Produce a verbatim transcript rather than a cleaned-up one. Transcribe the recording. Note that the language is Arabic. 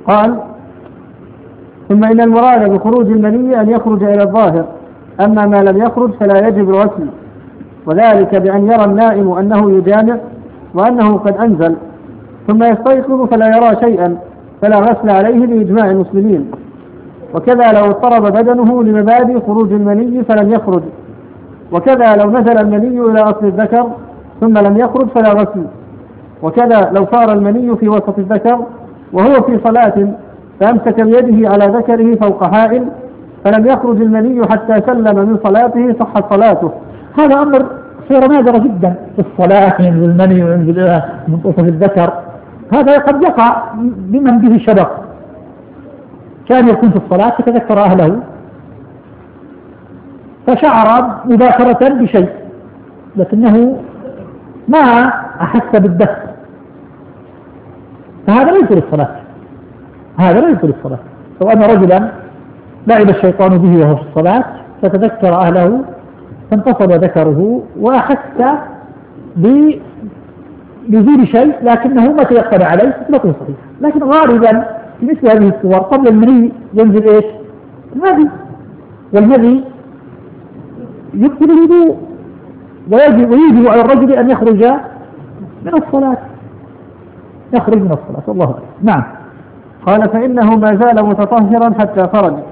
قال: ثم إن المراد بخروج المني أن يخرج إلى الظاهر، أما ما لم يخرج فلا يجب الغسل، وذلك بأن يرى النائم أنه يجامع وأنه قد أنزل ثم يستيقظ فلا يرى شيئا فلا غسل عليه بإجماع المسلمين. وكذا لو اضطرب بدنه لمبادئ خروج المني فلم يخرج، وكذا لو نزل المني إلى أصل الذكر ثم لم يخرج فلا غسل، وكذا لو صار المني في وسط الذكر وهو في صلاة فأمسك بيده على ذكره فوق حائل فلم يخرج المني حتى سلم من صلاته صحت صلاته. هذا أمر صير نادر جدا في الصلاة، ينزل المني وينزل إلى منتصف الذكر. هذا قد يقع بمن به شبق، كان يكون في الصلاة فتذكر أهله فشعر مباشرة بشيء لكنه ما أحس بالدفء، فهذا لا يدخل الصلاة، هذا لا يدخل الصلاة. لو أن رجلا لعب الشيطان به وهو في الصلاة فتذكر أهله فانتصب ذكره وأحس بنزول شيء لكنه ما تيقن عليه فصلاته صحيحة. لكن غالبا في مثل هذه الصور قبل المني ينزل ايش؟ المذي، والمذي يبطل الوضوء ويجب ويجب على الرجل أن يخرج من الصلاة، يخرج من الصلاة والله أعلم. نعم. قال: فإنه ما زال متطهرا حتى خرج،